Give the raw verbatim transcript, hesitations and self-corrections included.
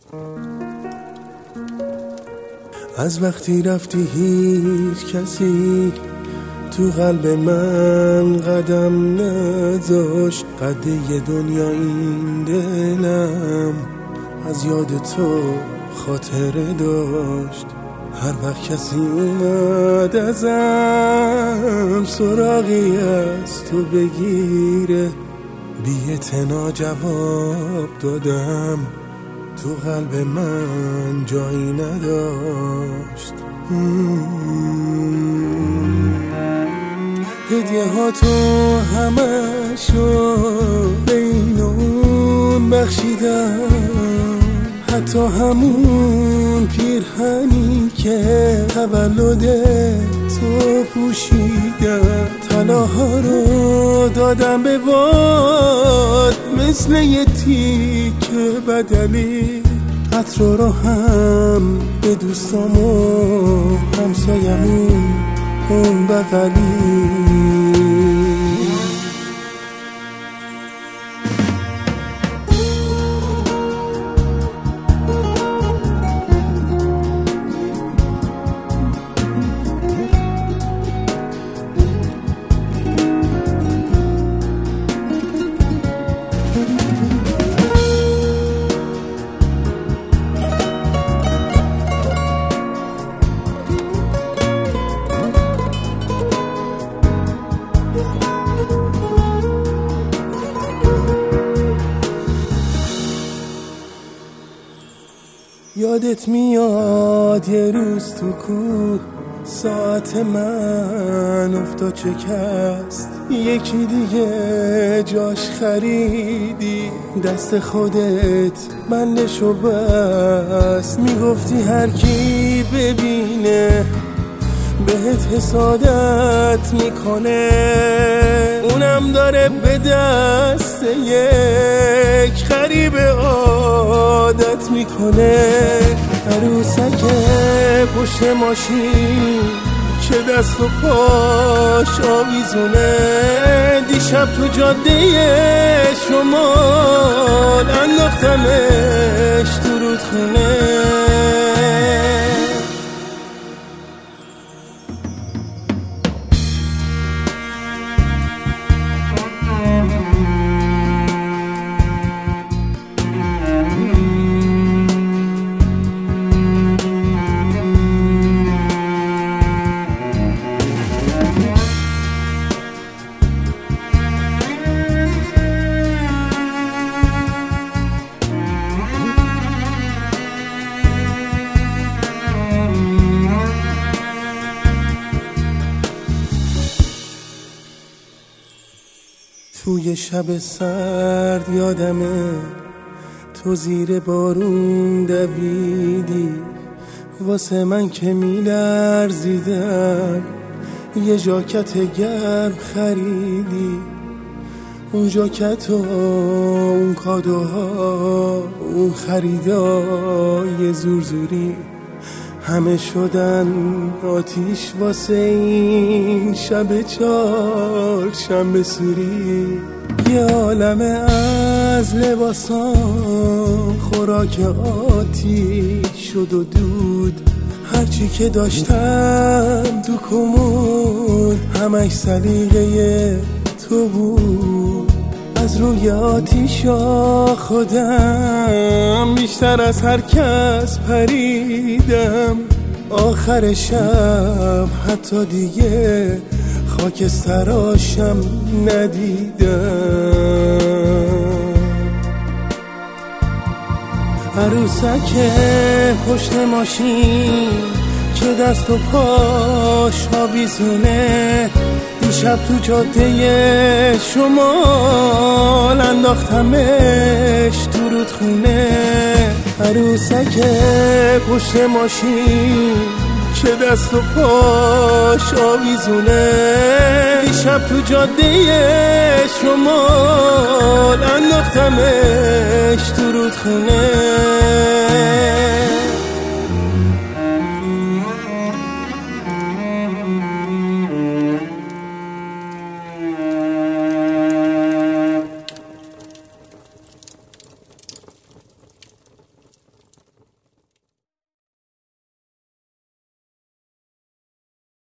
از وقتی رفتی هیچ کسی تو قلب من قدم نذاشت، قده دنیا این دلم از یاد تو خاطره داشت. هر وقت کسی اومد ازم سراغی از تو بگیره، بی اعتنا جواب دادم، تو قلب من جایی نداشت. هدیه ها تو همشو به این اون بخشیدم، حتی همون پیرهنی که تولد تو پوشیدم. طلاها رو دادم به باد مثل یه تیکه بدلی، عطر رو هم به دوستام و همسایمون اون بغلی. یادت میاد یه روز تو کوه ساعت من افتاد شکست، یکی دیگه جاش خریدی، دست خودت بندشو بست. میگفتی هر کی ببینه بهت حسادت میکنه، اونم داره به دست یک غریب عادت میکنه. عروسک پشت ماشین که دست و پاش آویزونه، دیشب تو جاده شمال انداختمش تو رودخونه. توی شب سرد یادمه تو زیر بارون دویدی، واسه من که میلرزیدم یه ژاکت گرم خریدی. اون ژاکت و اون کادوها اون خریدای زورزوری همه شدن آتیش واسه این شب چهار شنبه سوری. یه عالمه از لباسام خوراک آتیش شد و دود، هرچی که داشتم تو کمون همش سلیقه تو بود. از روی آتیشا خودم بیشتر از هر کس پریدم، آخر شب حتی دیگه خاکستراشم ندیدم. عروسک پشت ماشین که دست و پاش آویزونه، دیشب تو جاده شمال انداختمش تو رودخونه. عروسک پشت ماشین که دست و پاش آویزونه، دیشب تو جاده شمال انداختمش تو رودخونه.